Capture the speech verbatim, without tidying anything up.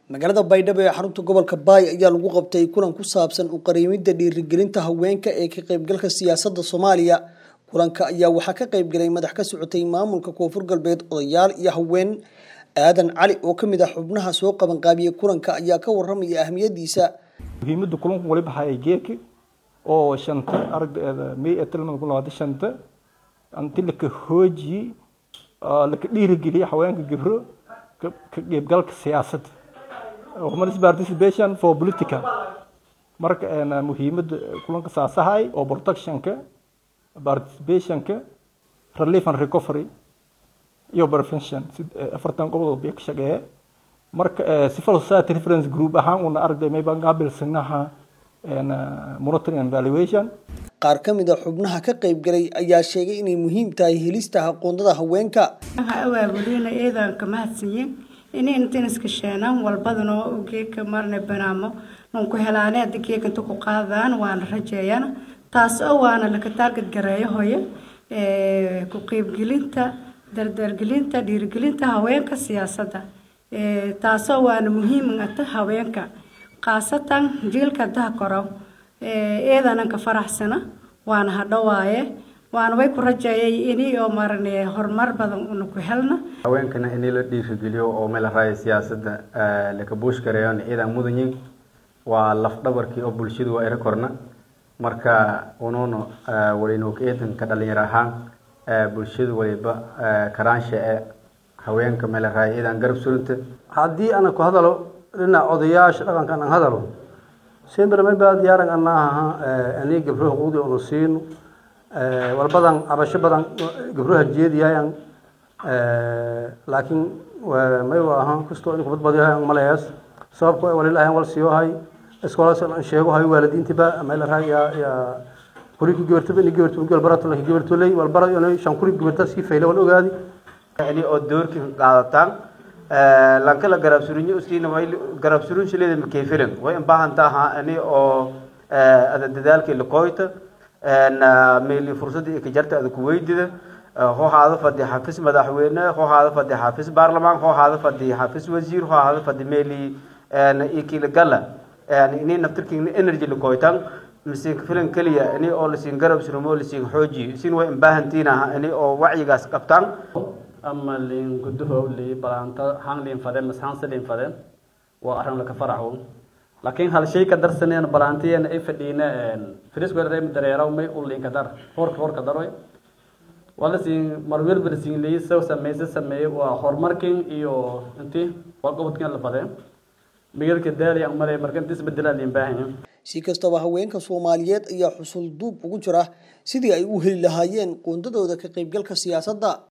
magaalada Baydhabo ee xarunta gobolka Baay ayaa lagu qabtay kulan ku saabsan u qareemida dhiirigelinta haweenka ee ka qaybgalka siyaasadda Soomaaliya. Kulanka ayaa waxa ka qayb galay madax ka socotay maamulka Koonfur Galbeed odayaal iyo haween. Aadan Cali oo kamid ah xubnaha soo qaban qaabiyay kulanka ayaa ka warramay ahmiyadiisa. muhiimada kulanku wali baxay geek oo shanta aragdeeda may atalmada ku labaad shanta antii la ka hooji la ka dhiirigeliyo haweenka gabro ka qaybgalka siyaasadda. Women's participation for political marka ana muhiimada kulanka saasahay oo protectionka participationka relief and recovery iyo prevention afartan qodob oo ka shaqeeya marka civil society reference group ahaan una aragday may baan qaabilsanaha ana monitoring and evaluation. qaar kamid ah xubnaha ka qayb galay ayaa sheegay inay muhiim tahay helista aqoonta haweenka. waxa awaabulina eedan ka mahadsanyiin inay intaan iska sheenaan walbadan oo geeka marna banaamo non ku helaanay adkeeka inta ku qaadaan waan rajeeyana taas oo waana la ka target gareeyo hooyo ee ku qayb gelinta dardargelinta dhiirigelinta haweenka siyaasadda ee taas oo waana muhiim ah haweenka qaasatan jiilka daakoro ee eedan ka faraxsana waana hadhawaaye waan way ku rajeeyay inay oo marnay horumar badan uu ku helna haweenkana in la dhiirigeliyo oo meel raay siyaasadda la ka buush gareeyaan ciidan mudanyin waa laf dhabarkii oo bulshadu ay rekorna marka unono walino keedan ka dhalinyaro ahaan bulshadu waliba karaansha ee haweenka meel raay ciidan garab surunta hadii ana ku hadalo dhinaca odayaasha dhaqanka aan hadalo sempre ma baad yaaran annaha ani gabro xuquuqdi oo siin walbadan abasho badan gabroha jeediyaan laakiin may waahan kusto in kubad badiyaan maleeyas sababtoo ah walilaahay wal siyohay iskoolaas aan sheego hay waalidiintiba meel raay ya kuri gabartaba in gabartu gal barato la gabartu lay wal barayo inay shan kuri gabarta si feelo wal ogaadi ani oo doorki qaadataan lan kala garab surinyo usiina way garab surin shileeda ma keefilan way in baahan tahay ani oo ada dadaalkii la qoyto أنا ميلي فرصتي كجرت هذا كويدة هو هذا فدي حافظ مدحوينا هو هذا فدي حافظ برلمان هو هذا فدي حافظ وزير هو هذا فدي ميلي أنا إيكي لقلا يعني إني نفترك إن إنرجي لقويتان مسين فيلم كليا إني أول سين قرب سنمو لسين حوجي سين وين باهنتينا إني أو وعي جاس كابتن أما اللي نقده اللي برانتا هان اللي فدم بس هان سلين فدم وأرهم لك فرحهم لكن هالشيء كدر سنين برانتي أنا إفدينا فريس قرر مدريرا ومي أولين كدر هور هور كدروي ولا سين مرويل برسين لي سو سمي سمي وهورماركين إيو أنتي وقبض كان لفظين مير كدار يا عمري مركن تسبدل اللي باهين si kastaba haweenka Soomaaliyeed ayaa xusul duub ugu jira sidii ay u heli lahaayeen qoondadooda ka qaybgalka siyaasadda.